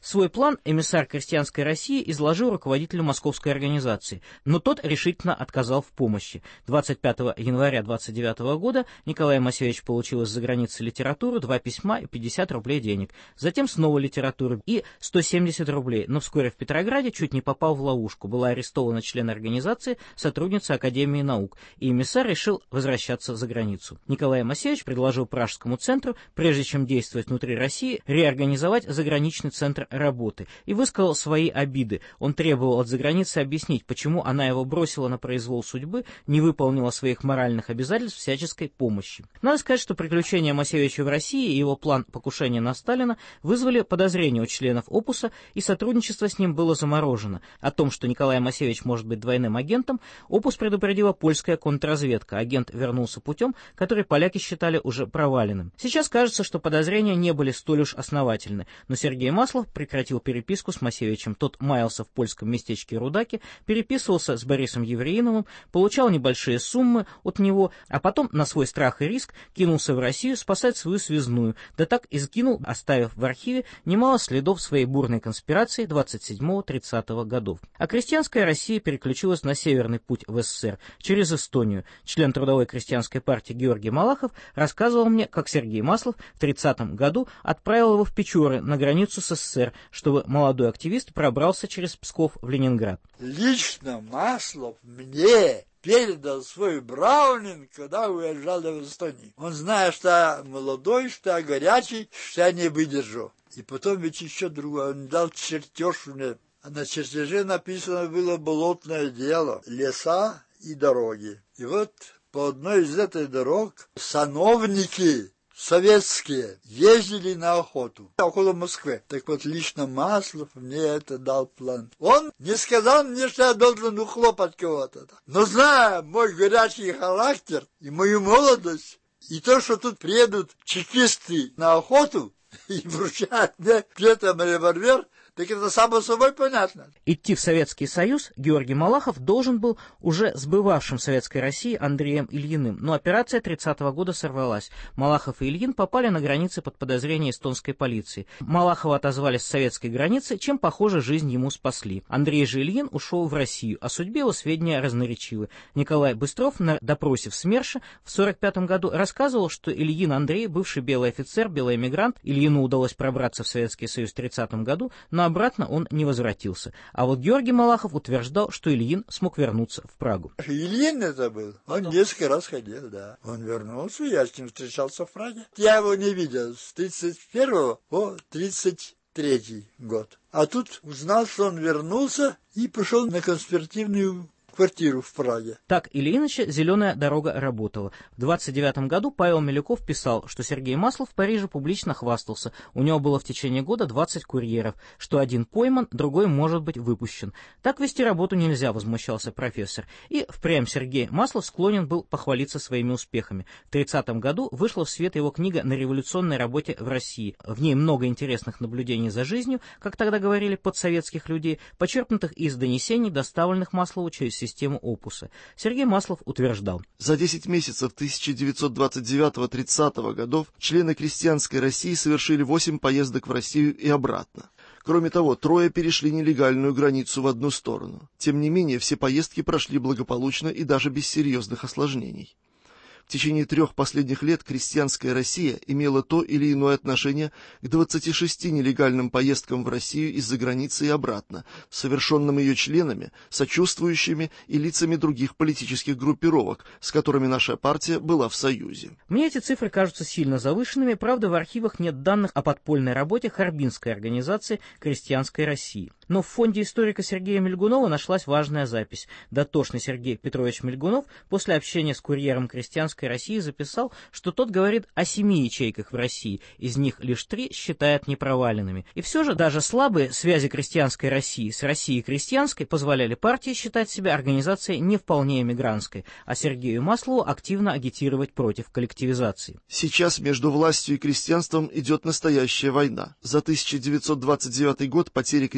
Свой план эмиссар крестьянской России изложил руководителю московской организации, но тот решительно отказал в помощи. двадцать пятого января двадцать девятого года Николай Моисеевич получил из-за границы литературу, два письма и пятьдесят рублей денег. Затем снова литературу и сто семьдесят рублей, но вскоре в Петрограде чуть не попал в ловушку. Была арестована член организации, сотрудница Академии наук, и эмиссар решил возвращаться за границу. Николай Моисеевич предложил Пражскому центру, прежде чем действовать внутри России, реорганизовать заграничный центр работы и высказал свои обиды. Он требовал от заграницы объяснить, почему она его бросила на произвол судьбы, не выполнила своих моральных обязательств всяческой помощи. Надо сказать, что приключения Моисеевича в России и его план покушения на Сталина вызвали подозрения у членов Опуса, и сотрудничество с ним было заморожено. О том, что Николай Моисеевич может быть двойным агентом, Опус предупредила польская контрразведка. Агент вернулся путем, который поляки считали уже проваленным. Сейчас кажется, что подозрения не были столь уж основательны, но Сергей Маслов прекратил переписку с Моисеевичем. Тот маялся в польском местечке Рудаки, переписывался с Борисом Евреиновым, получал небольшие суммы от него, а потом на свой страх и риск кинулся в Россию спасать свою связную, да так и сгинул, оставив в архиве немало следов своей бурной конспирации двадцать седьмого-тридцатого годов. А крестьянская Россия переключилась на северный путь в СССР через Эстонию. Член Трудовой крестьянской партии Георгий Малахов рассказывал мне, как Сергей Маслов в тридцатом году отправил его в Печоры на границу с СССР, чтобы молодой активист пробрался через Псков в Ленинград. Лично Маслов мне передал свой браунинг, когда уезжал в Эстонию. Он знает, что я молодой, что я горячий, что я не выдержу. И потом ведь еще другое. Он дал чертеж мне. А на чертеже написано было болотное дело, леса и дороги. И вот по одной из этих дорог сановники советские ездили на охоту около Москвы. Так вот, лично Маслов мне это дал план. Он не сказал мне, что я должен ухлопать кого-то. Но зная мой горячий характер и мою молодость, и то, что тут приедут чекисты на охоту и вручают мне пьетом револьвер, так это само собой понятно. Идти в Советский Союз Георгий Малахов должен был уже с бывавшим в Советской России Андреем Ильиным, но операция тридцатого года сорвалась. Малахов и Ильин попали на границы под подозрение эстонской полиции. Малахова отозвали с советской границы, чем, похоже, жизнь ему спасли. Андрей же Ильин ушел в Россию, о судьбе его сведения разноречивы. Николай Быстров на допросе в СМЕРШе в сорок пятом году рассказывал, что Ильин Андрей, бывший белый офицер, белый эмигрант, Ильину удалось пробраться в Советский Союз в тридцатом году, но обратно он не возвратился. А вот Георгий Малахов утверждал, что Ильин смог вернуться в Прагу. Ильин это был. Он несколько раз ходил, да. Он вернулся, я с ним встречался в Праге. Я его не видел с тридцать первого по тридцать третий год. А тут узнал, что он вернулся и пошел на конспиративную квартиру в Праге. Так или иначе, «Зеленая дорога» работала. В двадцать девятом году Павел Милюков писал, что Сергей Маслов в Париже публично хвастался. У него было в течение года двадцать курьеров, что один пойман, другой может быть выпущен. Так вести работу нельзя, возмущался профессор. И впрямь Сергей Маслов склонен был похвалиться своими успехами. В тридцатом году вышла в свет его книга «На революционной работе в России». В ней много интересных наблюдений за жизнью, как тогда говорили подсоветских людей, почерпнутых из донесений, доставленных Маслову через систему Опуса. Сергей Маслов утверждал: за десять месяцев тысяча девятьсот двадцать девятого-тридцатого годов члены крестьянской России совершили восемь поездок в Россию и обратно. Кроме того, трое перешли нелегальную границу в одну сторону. Тем не менее, все поездки прошли благополучно и даже без серьезных осложнений. В течение трех последних лет крестьянская Россия имела то или иное отношение к двадцати шести нелегальным поездкам в Россию из-за границы и обратно, совершенным ее членами, сочувствующими и лицами других политических группировок, с которыми наша партия была в союзе. Мне эти цифры кажутся сильно завышенными, правда, в архивах нет данных о подпольной работе Харбинской организации крестьянской России. Но в фонде историка Сергея Мельгунова нашлась важная запись. Дотошный Сергей Петрович Мельгунов после общения с курьером крестьянской России записал, что тот говорит о семи ячейках в России, из них лишь три считает непроваленными. И все же даже слабые связи крестьянской России с Россией крестьянской позволяли партии считать себя организацией не вполне эмигрантской, а Сергею Маслову активно агитировать против коллективизации. Сейчас между властью и крестьянством идет настоящая война. За тысяча девятьсот двадцать девятый год потери крестьянства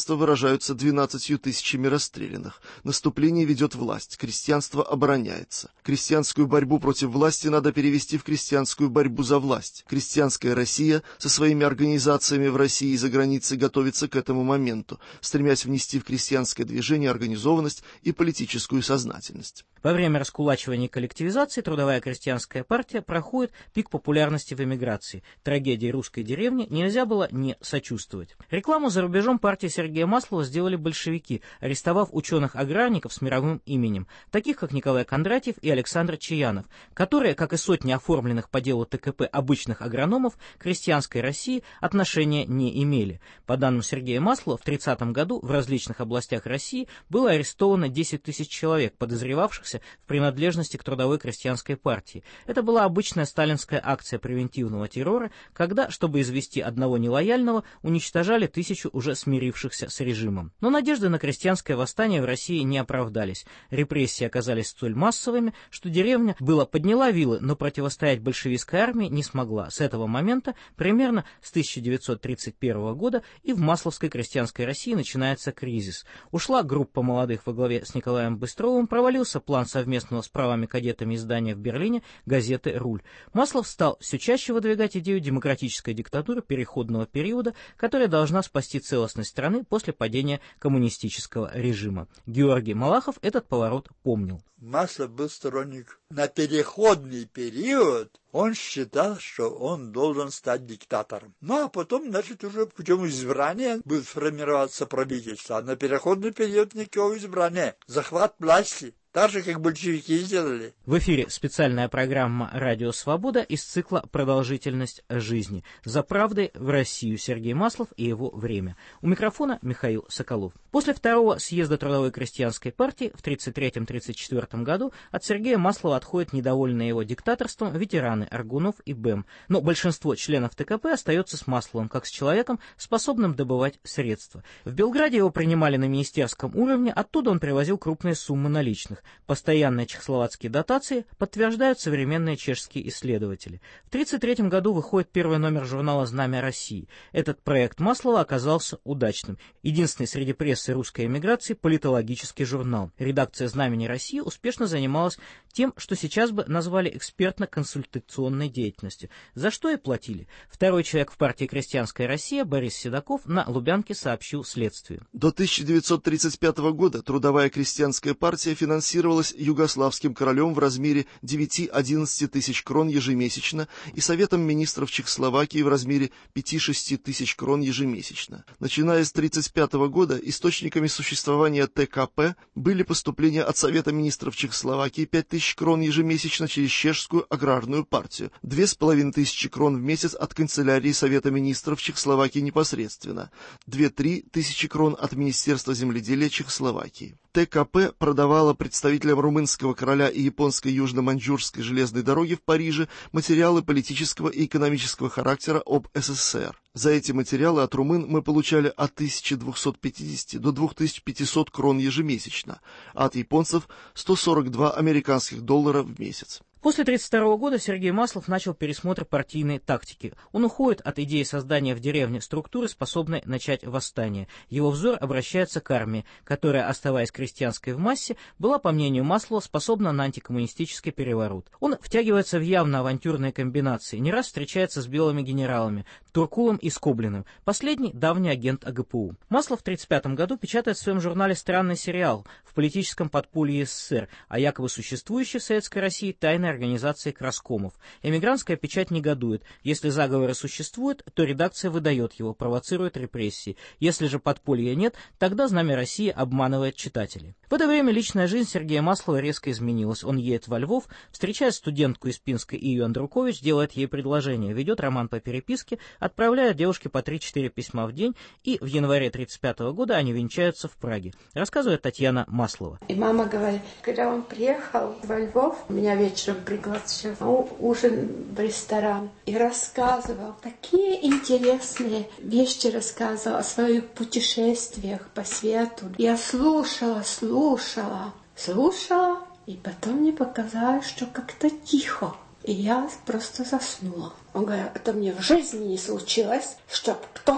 крестьянства выражаются двенадцатью тысячами расстрелянных. Наступление ведет власть, крестьянство обороняется. Крестьянскую борьбу против власти надо перевести в крестьянскую борьбу за власть. Крестьянская Россия со своими организациями в России и за границей готовится к этому моменту, стремясь внести в крестьянское движение организованность и политическую сознательность. Во время раскулачивания и коллективизации трудовая крестьянская партия проходит пик популярности в эмиграции. Трагедии русской деревни нельзя было не сочувствовать. Рекламу за рубежом партии Сергея Маслова сделали большевики, арестовав ученых-аграрников с мировым именем, таких как Николай Кондратьев и Александр Чаянов, которые, как и сотни оформленных по делу ТКП обычных агрономов, к крестьянской России отношения не имели. По данным Сергея Маслова, в тридцатом году в различных областях России было арестовано десять тысяч человек, подозревавшихся в принадлежности к трудовой крестьянской партии. Это была обычная сталинская акция превентивного террора, когда, чтобы извести одного нелояльного, уничтожали тысячу уже смирившихся с режимом. Но надежды на крестьянское восстание в России не оправдались. Репрессии оказались столь массовыми, что деревня была подняла вилы, но противостоять большевистской армии не смогла. С этого момента, примерно с тысяча девятьсот тридцать первого года, и в Масловской крестьянской России начинается кризис. Ушла группа молодых во главе с Николаем Быстровым, провалился план совместного с правыми кадетами издания в Берлине газеты «Руль». Маслов стал все чаще выдвигать идею демократической диктатуры переходного периода, которая должна спасти целостность страны после падения коммунистического режима. Георгий Малахов этот поворот помнил. Маслов был сторонник на переходный период. Он считал, что он должен стать диктатором. Ну, а потом, значит, уже путем избрания будет формироваться правительство. А на переходный период никакого избрания. Захват власти. Так же, как большевики сделали. В эфире специальная программа «Радио Свобода» из цикла «Продолжительность жизни». За правдой в Россию. Сергей Маслов и его время. У микрофона Михаил Соколов. После второго съезда Трудовой крестьянской партии в тридцать третьем — тридцать четвёртом году от Сергея Маслова отходят недовольные его диктаторством ветераны Аргунов и Бэм. Но большинство членов ТКП остается с Масловым, как с человеком, способным добывать средства. В Белграде его принимали на министерском уровне, оттуда он привозил крупные суммы наличных. Постоянные чехословацкие дотации подтверждают современные чешские исследователи. В тридцать третьем году выходит первый номер журнала «Знамя России». Этот проект Маслова оказался удачным. Единственный среди прессы русской эмиграции политологический журнал. Редакция «Знамени России» успешно занималась тем, что сейчас бы назвали экспертно-консультационной деятельностью, за что и платили. Второй человек в партии «Крестьянская Россия» Борис Седоков на Лубянке сообщил следствию. До тысяча девятьсот тридцать пятого года Трудовая крестьянская партия финансировалась югославским королем в размере девяти-одиннадцати тысяч крон ежемесячно и Советом министров Чехословакии в размере пяти-шести тысяч крон ежемесячно. Начиная с тридцать пятого года источниками существования ТКП были поступления от Совета министров Чехословакии пять тысяч крон ежемесячно через Чешскую аграрную партию, две с половиной тысячи крон в месяц от канцелярии Совета министров Чехословакии непосредственно, две-три тысячи крон от Министерства земледелия Чехословакии. ТКП продавала представителям румынского короля и японской южно-маньчжурской железной дороги в Париже материалы политического и экономического характера об СССР. За эти материалы от румын мы получали от тысячи двухсот пятидесяти до двух тысяч пятисот крон ежемесячно, а от японцев сто сорок два американских доллара в месяц. После тысяча девятьсот тридцать второго года Сергей Маслов начал пересмотр партийной тактики. Он уходит от идеи создания в деревне структуры, способной начать восстание. Его взор обращается к армии, которая, оставаясь крестьянской в массе, была, по мнению Маслова, способна на антикоммунистический переворот. Он втягивается в явно авантюрные комбинации, не раз встречается с белыми генералами Туркулом и Скоблиным. Последний – давний агент АГПУ. Маслов в тридцать пятом году печатает в своем журнале странный сериал в политическом подполье СССР о якобы существующей в Советской России тайной организации краскомов. Эмигрантская печать негодует. Если заговоры существуют, то редакция выдает его, провоцирует репрессии. Если же подполья нет, тогда Знамя России обманывает читателей. В это время личная жизнь Сергея Маслова резко изменилась. Он едет во Львов, встречает студентку из Пинска Ию Андрукович, делает ей предложение, ведет роман по переписке, отправляет девушке по три-четыре письма в день, и в январе тридцать пятого года они венчаются в Праге. Рассказывает Татьяна Маслова. И мама говорит, когда он приехал во Львов, меня вечером пригласил на ужин в ресторан и рассказывал, такие интересные вещи рассказывал о своих путешествиях по свету. Я слушала, слушала, слушала, и потом мне показалось, что как-то тихо. И я просто заснула. Он говорит, это мне в жизни не случилось, чтобы кто-то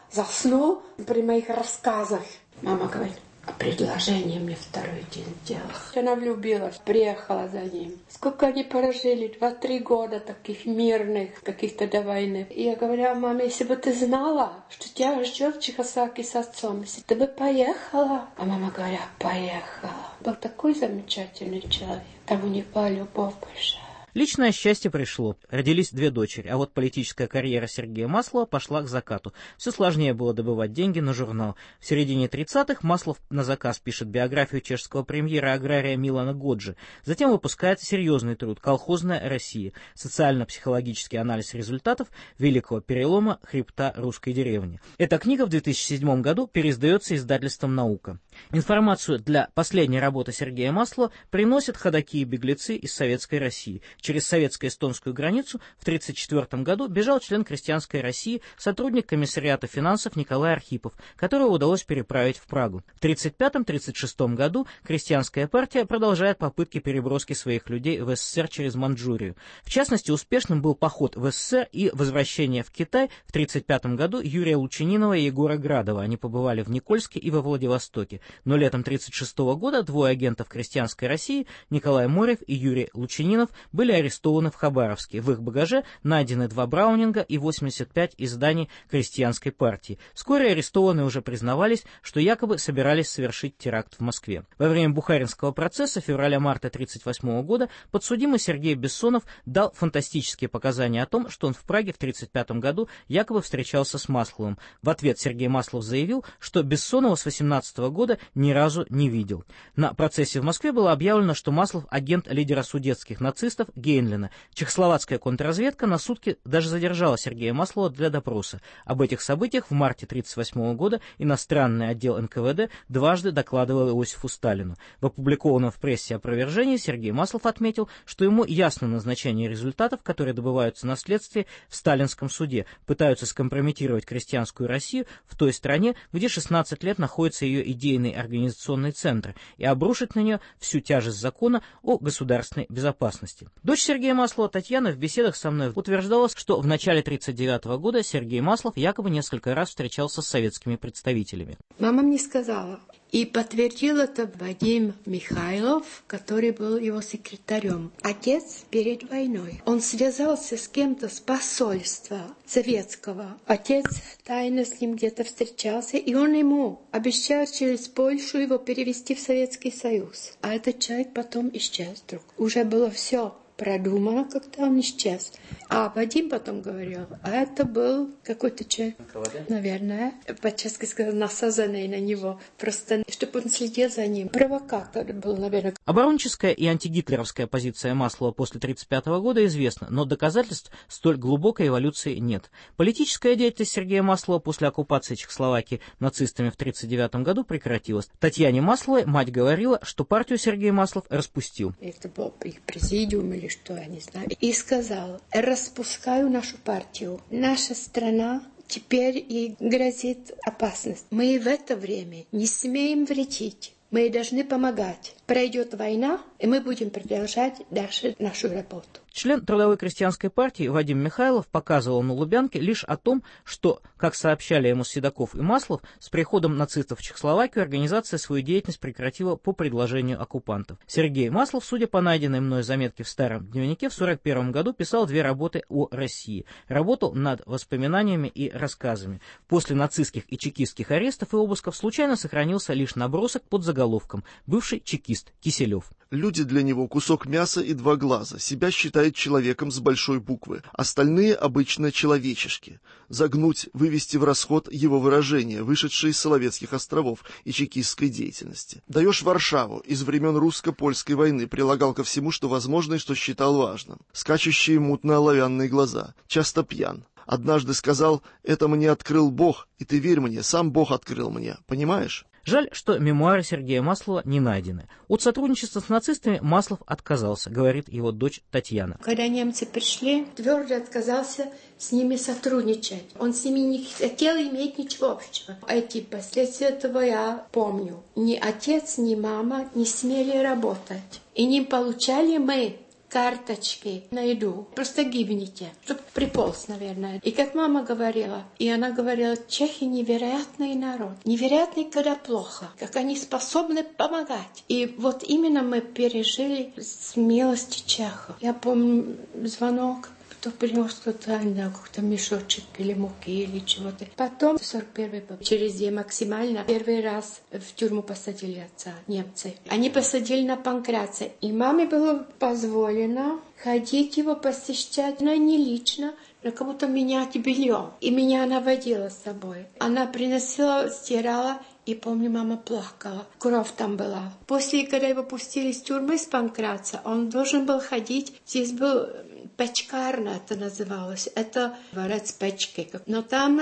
заснул при моих рассказах. Мама говорит, а предложение мне второй день делал. Она влюбилась, приехала за ним. Сколько они прожили? Два-три года таких мирных, каких-то до войны. И я говорю, маме, если бы ты знала, что тебя ждет Чехословакия с отцом, если ты бы поехала. А мама говорит, поехала. Был такой замечательный человек. Там у них была любовь большая. Личное счастье пришло. Родились две дочери, а вот политическая карьера Сергея Маслова пошла к закату. Все сложнее было добывать деньги на журнал. В середине тридцатых Маслов на заказ пишет биографию чешского премьера-агрария Милана Годжи. Затем выпускает серьезный труд «Колхозная Россия. Социально-психологический анализ результатов великого перелома хребта русской деревни». Эта книга в две тысячи седьмом году переиздается издательством «Наука». Информацию для последней работы Сергея Маслова приносят ходаки и беглецы из Советской России. Через советско-эстонскую границу в тысяча девятьсот тридцать четвёртом году бежал член крестьянской России, сотрудник комиссариата финансов Николай Архипов, которого удалось переправить в Прагу. В тридцать пятом — тридцать шестом году крестьянская партия продолжает попытки переброски своих людей в СССР через Манчжурию. В частности, успешным был поход в СССР и возвращение в Китай в тридцать пятом году Юрия Лучининова и Егора Градова. Они побывали в Никольске и во Владивостоке. Но летом тридцать шестого года двое агентов крестьянской России, Николай Морев и Юрий Лучининов, были арестованы в Хабаровске. В их багаже найдены два Браунинга и восемьдесят пять изданий крестьянской партии. Вскоре арестованные уже признавались, что якобы собирались совершить теракт в Москве. Во время Бухаринского процесса февраля-марта тысяча девятьсот тридцать восьмого года подсудимый Сергей Бессонов дал фантастические показания о том, что он в Праге в тридцать пятом году якобы встречался с Масловым. В ответ Сергей Маслов заявил, что Бессонова с восемнадцатого года ни разу не видел. На процессе в Москве было объявлено, что Маслов агент лидера судетских нацистов Гейнлина. Чехословацкая контрразведка на сутки даже задержала Сергея Маслова для допроса. Об этих событиях в марте тысяча девятьсот тридцать восьмого года иностранный отдел эн ка вэ дэ дважды докладывал Иосифу Сталину. В опубликованном в прессе опровержении Сергей Маслов отметил, что ему ясно назначение результатов, которые добываются на следствии в сталинском суде, пытаются скомпрометировать крестьянскую Россию в той стране, где шестнадцать лет находится ее идейный организационный центр, и обрушить на нее всю тяжесть закона о государственной безопасности. Дочь Сергея Маслова Татьяна в беседах со мной утверждала, что в начале тридцать девятого года Сергей Маслов якобы несколько раз встречался с советскими представителями. Мама мне сказала, и подтвердил это Вадим Михайлов, который был его секретарем. Отец перед войной. Он связался с кем-то с посольства советского. Отец тайно с ним где-то встречался, и он ему обещал через Польшу его перевести в Советский Союз. А этот человек потом исчез вдруг. Уже было все продумано, когда он исчез. А Вадим потом говорил, а это был какой-то человек, наверное, по-чешски сказал, насаженный на него, просто чтобы он следил за ним. Провокатор был, наверное. Оборонческая и антигитлеровская позиция Маслова после тридцать пятого года известна, но доказательств столь глубокой эволюции нет. Политическая деятельность Сергея Маслова после оккупации Чехословакии нацистами в тридцать девятом году прекратилась. Татьяне Масловой мать говорила, что партию Сергей Маслов распустил. Это был их президиум или что, я не знаю. И сказал, распускаю нашу партию. Наша страна теперь и грозит опасность. Мы в это время не смеем вредить. Мы должны помогать. Пройдет война, и мы будем продолжать дальше нашу работу. Член Трудовой крестьянской партии Вадим Михайлов показывал на Лубянке лишь о том, что, как сообщали ему Седоков и Маслов, с приходом нацистов в Чехословакию организация свою деятельность прекратила по предложению оккупантов. Сергей Маслов, судя по найденной мной заметке в старом дневнике, в сорок первом году писал две работы о России. Работал над воспоминаниями и рассказами. После нацистских и чекистских арестов и обысков случайно сохранился лишь набросок под заголовком «Бывший чекист Киселев». Люди для него кусок мяса и два глаза, себя считает человеком с большой буквы, остальные обычно человечешки. Загнуть, вывести в расход его выражения, вышедшие из Соловецких островов и чекистской деятельности. Даешь Варшаву, из времен русско-польской войны, прилагал ко всему, что возможно и что считал важным. Скачущие мутно-оловянные глаза, часто пьян. Однажды сказал, это мне открыл Бог, и ты верь мне, сам Бог открыл мне, понимаешь? Жаль, что мемуары Сергея Маслова не найдены. От сотрудничества с нацистами Маслов отказался, говорит его дочь Татьяна. Когда немцы пришли, твердо отказался с ними сотрудничать. Он с ними не хотел иметь ничего общего. Эти последствия этого я помню. Ни отец, ни мама не смели работать. И не получали мы карточки на еду. Просто гибните, чтобы приполз, наверное. И как мама говорила, и она говорила, чехи невероятный народ. Невероятный, когда плохо. Как они способны помогать. И вот именно мы пережили смелость чехов. Я помню звонок, кто принес кто-то, не знаю, какой-то мешочек или муки или чего-то. Потом, сорок первый год, через день максимально, первый раз в тюрьму посадили отца, немцы. Они посадили на Панкратца. И маме было позволено ходить его посещать, но не лично, но как будто менять белье. И меня она водила с собой. Она приносила, стирала. И помню, мама плакала. Кровь там была. После, когда его пустили из тюрьмы с Панкратца, он должен был ходить. Здесь был печкарна, это называлось. Это дворец печки. Но там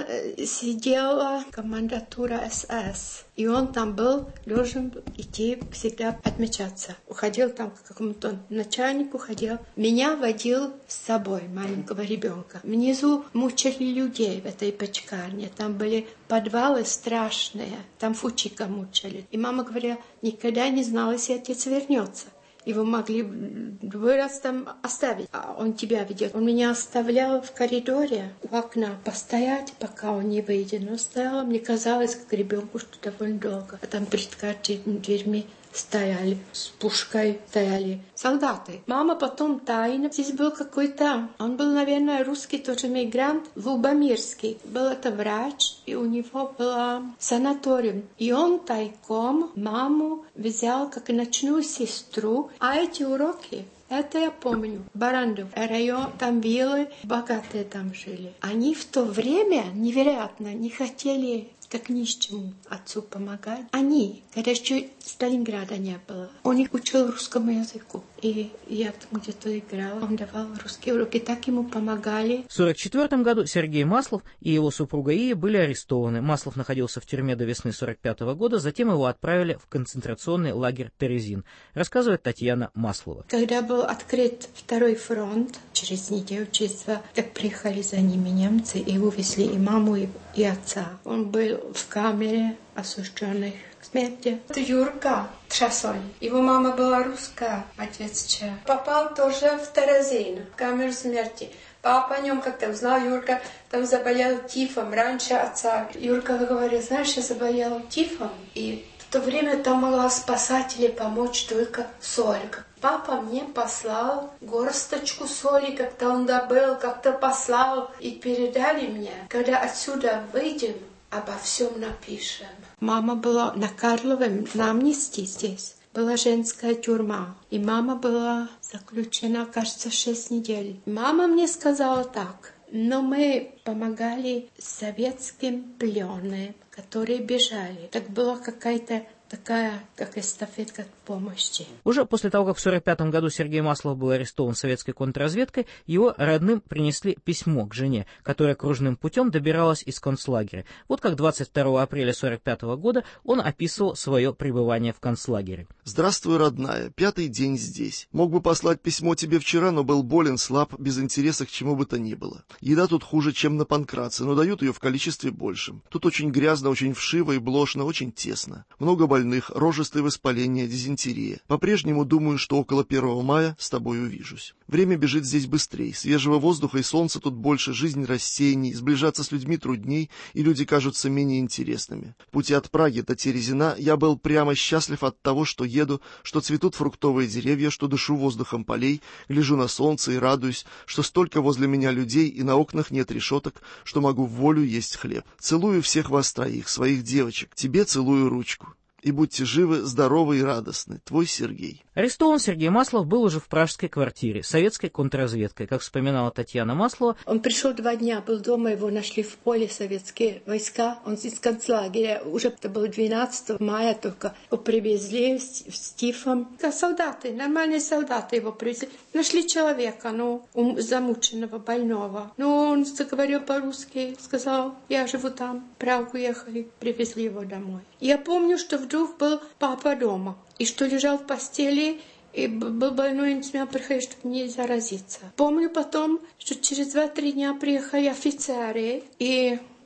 сидела комендатура эс эс. И он там был, должен идти всегда отмечаться. Уходил там к какому-то начальнику, ходил. Меня водил с собой, маленького ребенка. Внизу мучили людей в этой печкарне. Там были подвалы страшные. Там фучика мучили. И мама говорила, никогда не знала, если отец вернется. Его могли другой раз там оставить, а он тебя ведет. Он меня оставлял в коридоре у окна постоять, пока он не выйдет. Но стояла, мне казалось, как ребенку, что довольно долго. А там перед каждыми дверьми стояли, с пушкой стояли солдаты. Мама потом тайно, здесь был какой-то, он был, наверное, русский тоже мигрант, Лубомирский. Был это врач, и у него был санаториум. И он тайком маму взял как ночную сестру. А эти уроки, это я помню. Барандов, район, там виллы, богатые там жили. Они в то время невероятно не хотели как нищему отцу помогать. Они, когда еще Сталинграда не было, он их учил русскому языку. И я там где-то играла, он давал русские уроки, так ему помогали. В сорок четвёртом году Сергей Маслов и его супруга Ия были арестованы. Маслов находился в тюрьме до весны сорок пятого года, затем его отправили в концентрационный лагерь Терезин, рассказывает Татьяна Маслова. Когда был открыт второй фронт, через неделю, через два, так приехали за ними немцы и увезли и маму, и, и отца. Он был в камере осужденных к смерти. Это Юрка Трасоль. Его мама была русская, отец чех. Попал тоже в Терезин, в камеру смерти. Папа о нем как-то узнал, Юрка там заболел тифом раньше отца. Юрка говорил, знаешь, я заболел тифом, и в то время там могла спасателей помочь только соль. Папа мне послал горсточку соли, как-то он добыл, как-то послал, и передали мне. Когда отсюда выйдем, обо всем напишем. Мама была на Карловом, на амнистии здесь. Была женская тюрьма. И мама была заключена, кажется, шесть недель. Мама мне сказала так. Но мы помогали советским пленным, которые бежали. Так была какая-то такая, как эстафетка помощи. Уже после того, как в сорок пятом году Сергей Маслов был арестован советской контрразведкой, его родным принесли письмо к жене, которая кружным путем добиралась из концлагеря. Вот как двадцать второго апреля сорок пятого года он описывал свое пребывание в концлагере. «Здравствуй, родная, пятый день здесь. Мог бы послать письмо тебе вчера, но был болен, слаб, без интереса к чему бы то ни было. Еда тут хуже, чем на Панкратце, но дают ее в количестве большем. Тут очень грязно, очень вшиво и блошно, очень тесно. Много больных, рожистые воспаления, дизентерия. По-прежнему думаю, что около первого мая с тобой увижусь. Время бежит здесь быстрее, свежего воздуха и солнца тут больше, жизнь рассеянней, сближаться с людьми трудней, и люди кажутся менее интересными. В пути от Праги до Терезина я был прямо счастлив от того, что еду, что цветут фруктовые деревья, что дышу воздухом полей, гляжу на солнце и радуюсь, что столько возле меня людей и на окнах нет решеток, что могу в волю есть хлеб. Целую всех вас троих, своих девочек, тебе целую ручку. И будьте живы, здоровы и радостны. Твой Сергей». Арестован Сергей Маслов был уже в пражской квартире, советской контрразведкой, как вспоминала Татьяна Маслова. Он пришел два дня, был дома, его нашли в поле советские войска. Он из концлагеря, уже это было двенадцатого мая только, его привезли с, с тифом. Солдаты, нормальные солдаты его привезли. Нашли человека, ну, замученного, больного. Ну, он заговорил по-русски, сказал, я живу там, в Прагу ехали, привезли его домой. Я помню, что вдруг был папа дома, и что лежал в постели, и был больной, и не смел приходить, чтобы не заразиться. Помню потом, что через два-три дня приехали офицеры, и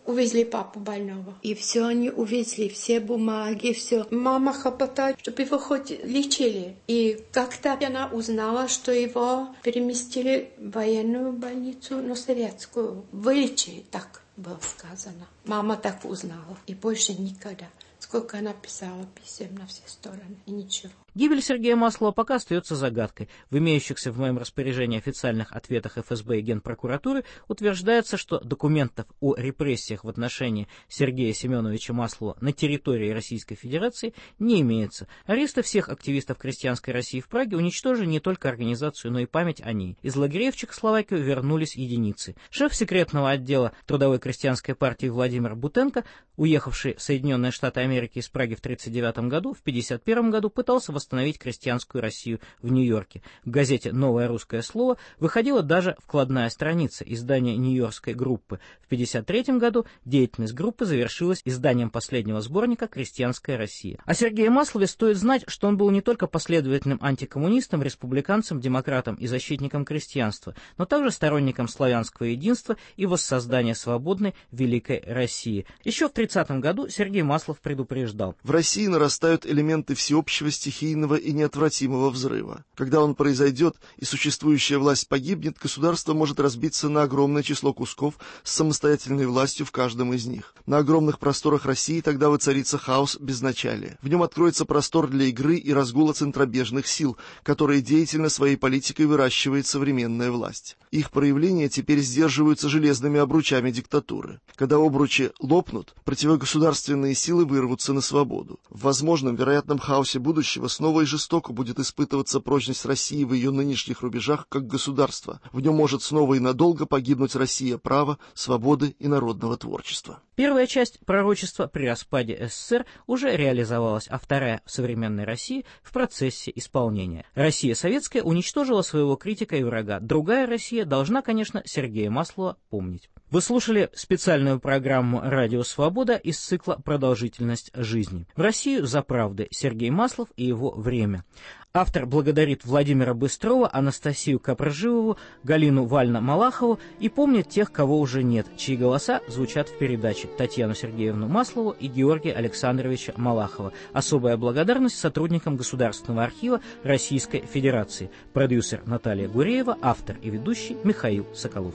увезли папу больного. И все они увезли, все бумаги, все. Мама хлопотает, чтобы его хоть лечили. И как-то она узнала, что его переместили в военную больницу, но советскую. Вылечили, так было сказано. Мама так узнала. И больше никогда. Сколько она писала писем на все стороны, и ничего. Гибель Сергея Маслова пока остается загадкой. В имеющихся в моем распоряжении официальных ответах эф эс бэ и Генпрокуратуры утверждается, что документов о репрессиях в отношении Сергея Семеновича Маслова на территории Российской Федерации не имеется. Аресты всех активистов крестьянской России в Праге уничтожили не только организацию, но и память о ней. Из лагерей в Чехословакию вернулись единицы. Шеф секретного отдела Трудовой крестьянской партии Владимир Бутенко, уехавший в Соединенные Штаты Америки из Праги в тысяча девятьсот тридцать девятом году, в тысяча девятьсот пятьдесят первом году пытался восстановить крестьянскую Россию в Нью-Йорке. В газете «Новое русское слово» выходила даже вкладная страница издания нью-йоркской группы. В тысяча девятьсот пятьдесят третьем году деятельность группы завершилась изданием последнего сборника «Крестьянская Россия». О Сергее Маслове стоит знать, что он был не только последовательным антикоммунистом, республиканцем, демократом и защитником крестьянства, но также сторонником славянского единства и воссоздания свободной великой России. Еще в тридцатом году Сергей Маслов предупреждал: в России нарастают элементы всеобщего стихийного и неотвратимого взрыва. Когда он произойдет и существующая власть погибнет, государство может разбиться на огромное число кусков с самостоятельной властью в каждом из них. На огромных просторах России тогда воцарится хаос безначалия. В нем откроется простор для игры и разгула центробежных сил, которые деятельно своей политикой выращивает современная власть. Их проявления теперь сдерживаются железными обручами диктатуры. Когда обручи лопнут, противогосударственные силы вырвутся на свободу. В возможном вероятном хаосе будущего снова и жестоко будет испытываться прочность России в ее нынешних рубежах как государства. В нем может снова и надолго погибнуть Россия права, свободы и народного творчества. Первая часть пророчества при распаде эс эс эс эр уже реализовалась, а вторая в современной России в процессе исполнения. Россия советская уничтожила своего критика и врага. Другая Россия должна, конечно, Сергея Маслова помнить. Вы слушали специальную программу «Радио Свобода» из цикла «Продолжительность жизни». В Россию за правды. Сергей Маслов и его время. Автор благодарит Владимира Быстрова, Анастасию Капрживову, Галину Вально-Малахову и помнит тех, кого уже нет, чьи голоса звучат в передаче: Татьяну Сергеевну Маслову и Георгия Александровича Малахова. Особая благодарность сотрудникам Государственного архива Российской Федерации. Продюсер Наталья Гуреева, автор и ведущий Михаил Соколов.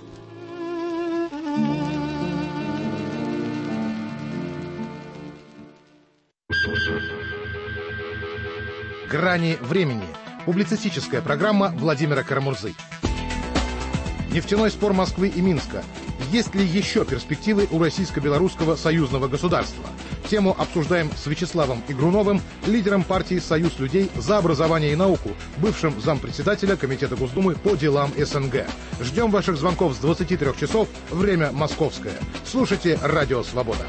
«Грани времени». Публицистическая программа Владимира Карамурзы. Нефтяной спор Москвы и Минска. Есть ли еще перспективы у российско-белорусского союзного государства? Тему обсуждаем с Вячеславом Игруновым, лидером партии «Союз людей за образование и науку», бывшим зампредседателя Комитета Госдумы по делам эс эн гэ. Ждем ваших звонков с двадцати трёх часов, время московское. Слушайте «Радио Свобода».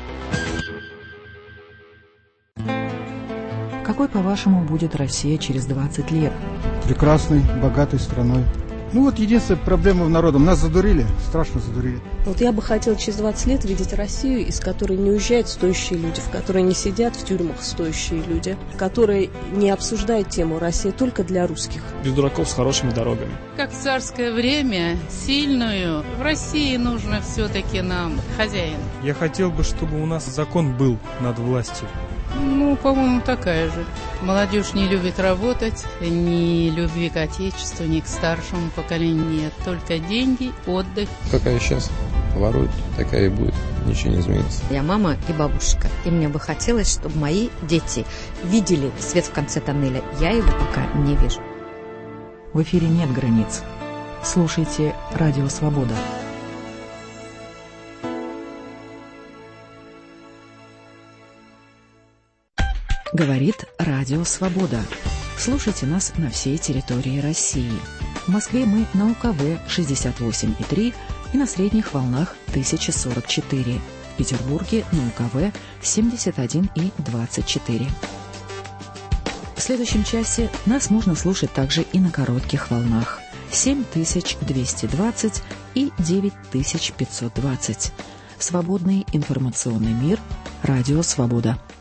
Какой, по-вашему, будет Россия через двадцать лет? Прекрасной, богатой страной. Ну вот единственная проблема в народе. Нас задурили, страшно задурили. Вот я бы хотела через двадцать лет видеть Россию, из которой не уезжают стоящие люди, в которой не сидят в тюрьмах стоящие люди, которые не обсуждают тему «Россия только для русских». Без дураков с хорошими дорогами. Как в царское время, сильную, в России нужно все-таки нам хозяин. Я хотел бы, чтобы у нас закон был над властью. Ну, по-моему, такая же. Молодежь не любит работать, ни любви к отечеству, ни к старшему поколению нет. Только деньги, отдых. Какая сейчас ворует, такая и будет. Ничего не изменится. Я мама и бабушка. И мне бы хотелось, чтобы мои дети видели свет в конце тоннеля. Я его пока не вижу. В эфире нет границ. Слушайте «Радио Свобода». Говорит Радио Свобода. Слушайте нас на всей территории России. В Москве мы на У Ка Вэ шестьдесят восемь и три и на средних волнах тысяча сорок четыре. В Петербурге на У Ка Вэ семьдесят один и двадцать четыре. В следующем часе нас можно слушать также и на коротких волнах семь тысяч двести двадцать и девять тысяч пятьсот двадцать. Свободный информационный мир. Радио Свобода.